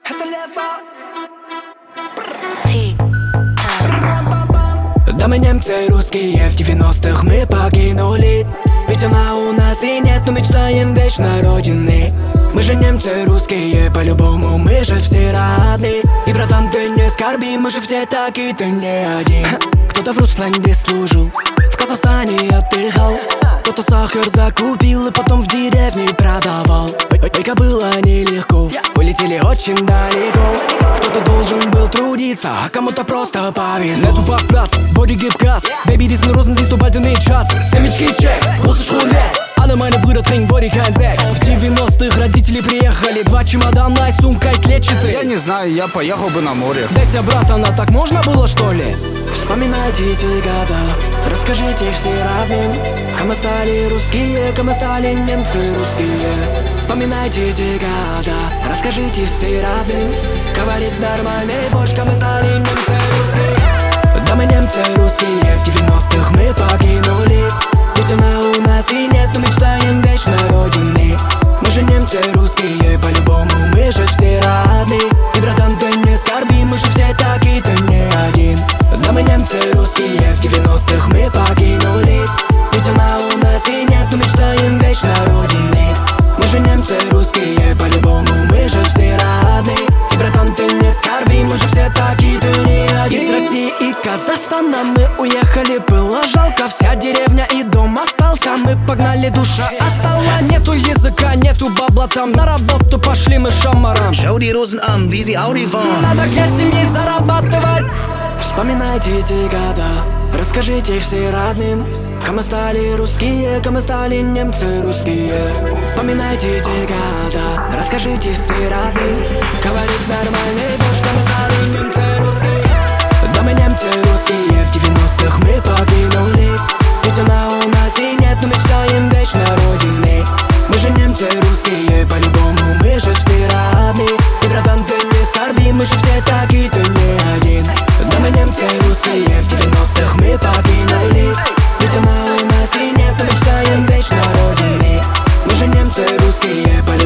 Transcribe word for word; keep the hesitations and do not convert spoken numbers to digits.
Это лево. Да мы немцы русские, в девяностых мы погинули. Ведь она у нас и нет, но мечтаем вечно родины. Мы же немцы русские, по-любому мы же все родные. И, братан, ты не скорби, мы же все такие, ты не один. Кто-то в Русланде служил, в Казахстане отдыхал, кто-то сахар закупил и потом в деревне продавал. Только было нелегко, улетели очень далеко. Кто-то должен был трудиться, а кому-то просто повезло. Нету паркплац, боди gibt Gas. Baby, diesen Russen siehst du bald in den Charts. Семечки чек, russisch Roulette. Alle meine Brüder trinken Body, kein Sekt. В девяностых родители приехали, два чемодана и сумка и клетчатый. Я не знаю, я поехал бы на море. Дайся, братан, а так можно было, что ли? Вспоминайте эти года, расскажите все родным, как мы стали русские, как мы стали немцы русские. Вспоминайте эти года, расскажите все родным, говорит нормальный борщ, как мы стали немцы русские. Да мы немцы русские, в девяностых мы погинули. Ведь она у нас и нет, но мечтаем вечно родины. Мы же немцы русские, по-любому мы же все родные. И, братан, ты не скорби, мы же все такие, ты не один. Да мы немцы русские, в девяностых мы погинули. Ведь она у нас и нет, но мечтаем вечно родины. Мы же немцы русские, по-любому мы же все родные. И, братан, ты не скорби, мы же все такие, ты не один. Из России и Казахстана мы уехали, было жалко, вся деревня и дом остался. Мы погнали, душа осталась. Нету языка, нету бабла, там на работу пошли мы шамарам. Schau die Russen an, wie sie Audi fahren. Надо для семьи зарабатывать. Вспоминайте эти года, расскажите все родным, как мы стали русские, как мы стали немцы русские. Вспоминайте эти года, расскажите все родным, говорит нормальный борщ, как мы стали немцы русские. Да мы немцы русские, в девяностых мы погинули. Ведь она у нас и нет, но мечтаем вечно родины. Мы же немцы русские, по-любому мы же все родные. И, братан, ты не скорби, мы же все такие, ты не один. Да мы немцы русские, в девяностых мы погинули. Ведь она у нас и нет, но мечтаем вечно родины. Мы же немцы русские, по-любому